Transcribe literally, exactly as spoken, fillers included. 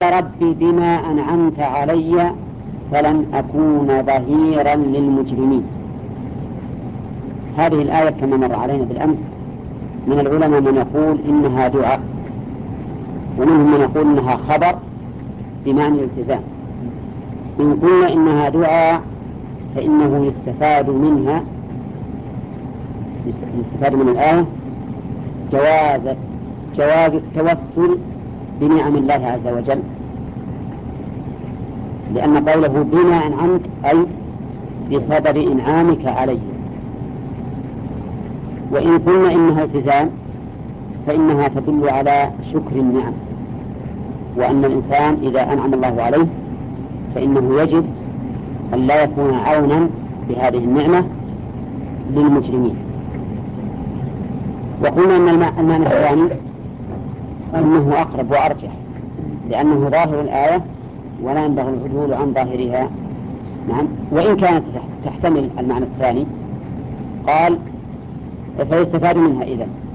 ربي بما أنعمت علي فلن أكون ظهيرا للمجرمين. هذه الآية كما مر علينا بالأمس من العلماء من يقول إنها دعاء، ومنهم من يقول إنها خبر بمعنى الالتزام. إن قلنا إنها دعاء فإنه يستفاد منها يستفاد من الآية جواز جواز التوسل بنعم الله عز وجل، لأن قوله بما أنعمت أي بسبب إنعامك علي. وإن قلنا إنها التزام فإنها تدل على شكر النعم، وأن الإنسان إذا أنعم الله عليه فإنه يجب أن لا يكون عونا بهذه النعمة للمجرمين. وقلنا أن المعنى الثاني أنه أقرب وأرجح، لأنه ظاهر الآية ولا ينبغي العدول عن ظاهرها. نعم، وإن كانت تحتمل المعنى الثاني قال فيستفاد منها إذن